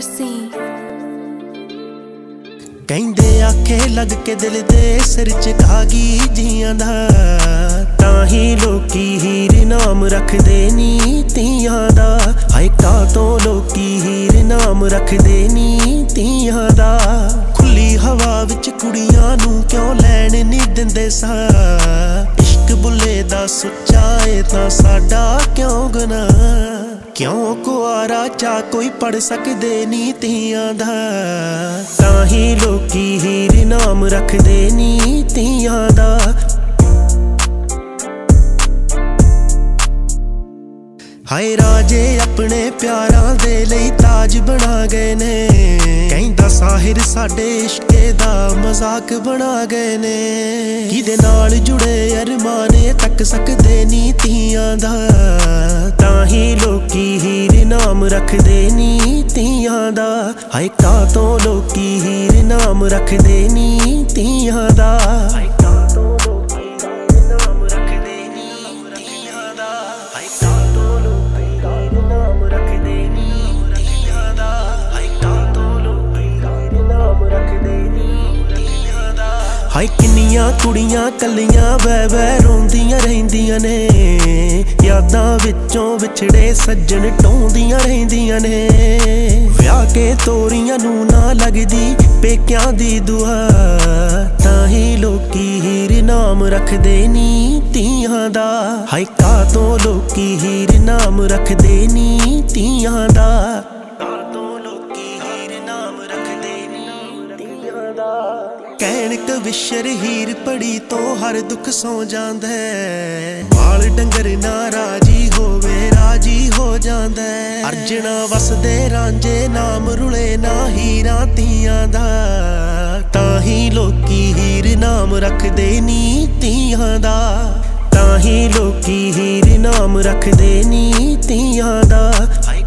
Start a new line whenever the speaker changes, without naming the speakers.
RC
ਕਹਿੰਦੇ ਆਖੇ ਲੱਗ ਕੇ ਦਿਲ ਦੇ ਸਿਰ ਚ ਕਾਗੀ ਜੀਆਂ ਦਾ ਤਾਂ ਹੀ ਲੋਕੀ ਹੀਰ ਨਾਮ ਰੱਖਦੇ ਨੀ ਤੀਆਂ ਦਾ। ਹਾਏ ਕਾ ਤੋਂ ਲੋਕੀ ਹੀਰ ਨਾਮ ਰੱਖਦੇ ਨੀ ਤੀਆਂ ਦਾ। ਖੁੱਲੀ ਹਵਾ ਵਿੱਚ ਕੁੜੀਆਂ ਨੂੰ ਕਿਉਂ ਲੈਣ ਨੀ ਦਿੰਦੇ ਸਾ। ਇਸ਼ਕ ਬੁੱਲੇ ਦਾ ਸੁੱਚਾ ਏ ਤਾਂ ਸਾਡਾ ਕਿਉਂ ਗੁਨਾਹ। ਕਿਉਂ ਕੁਆਰਾ ਚਾ ਕੋਈ ਪੜ ਸਕਦੇ ਨੀ ਤੀਆਂ ਦਾ। ਤਾਂ ਹੀ ਲੋਕੀ ਹੀਰ ਨਾਮ ਰੱਖਦੇ ਨੀ ਤੀਆਂ ਦਾ। ਹਾਏ ਰਾਜੇ ਆਪਣੇ ਪਿਆਰਾਂ ਦੇ ਲਈ ਤਾਜ ਬਣਾ ਗਏ ਨੇ। ਕਹਿੰਦਾ ਸਾਹਿਰ ਸਾਡੇ ਇਸ਼ਕੇ ਦਾ ਮਜ਼ਾਕ ਬਣਾ ਗਏ ਨੇ। ਕਿਹਦੇ ਨਾਲ ਜੁੜੇ ਅਰਮਾਨ ਤੱਕ ਸਕਦੇ ਨੀ ਤੀਆਂ ਦਾ। ਤਾਂ ਹੀ ਲੋਕੀ ਹੀਰ ਨਾਮ ਰੱਖਦੇ ਨੀ ਤੀਆਂ ਦਾ। ਹਾਏ ਕਾ ਤੋਂ ਲੋਕੀ ਹੀਰ ਨਾਮ ਰੱਖਦੇ ਨੀ ਤੀਆਂ ਦਾ। ਹਾਏ ਕਿੰਨੀਆਂ ਕੁੜੀਆਂ ਕੱਲੀਆਂ ਬੈ ਬੈ ਰੋਂਦੀਆਂ ਰਹਿੰਦੀਆਂ ਨੇ। ਯਾਦਾਂ ਵਿੱਚੋਂ ਵਿਛੜੇ ਸੱਜਣ ਟੋਂਦੀਆਂ ਰਹਿੰਦੀਆਂ ਨੇ। ਵਿਆਹ ਕੇ ਤੋਰੀਆਂ ਨੂੰ ਨਾ ਲੱਗਦੀ ਪੇਕਿਆਂ ਦੀ ਦੁਆ। ਤਾਂ ਹੀ ਲੋਕੀ ਹੀਰ ਨਾਮ ਰੱਖਦੇ ਨੀ ਤੀਆਂ ਦਾ। ਹਾਏ ਕਾ ਤੋਂ ਲੋਕੀ ਹੀਰ ਨਾਮ ਰੱਖਦੇ ਨੀ ਤੀਆਂ ਦਾ। ਕਹਿਣ ਕਵਿਸ਼ਰ ਹੀਰ ਪੜੀ ਤੋਂ ਹਰ ਦੁੱਖ ਸੌ ਜਾਂਦਾ। ਬਾਲ ਡੰਗਰ ਨਾ ਰਾਜੀ ਹੋਵੇ ਰਾਜੀ ਹੋ ਜਾਂਦਾ। ਅਰਜਣਾ ਵਸਦੇ ਰਾਂਝੇ ਨਾਮ ਰੁਲੇ ਨਾ ਹੀਰਾਂ ਤੀਆਂ ਦਾ। ਤਾਂ ਹੀ ਲੋਕੀ ਹੀਰ ਨਾਮ ਰੱਖਦੇ ਨੀ ਤੀਆਂ ਦਾ। ਤਾਂ ਹੀ ਲੋਕੀ ਹੀਰ ਨਾਮ ਰੱਖਦੇ ਨੀ ਤੀਆਂ ਦਾ।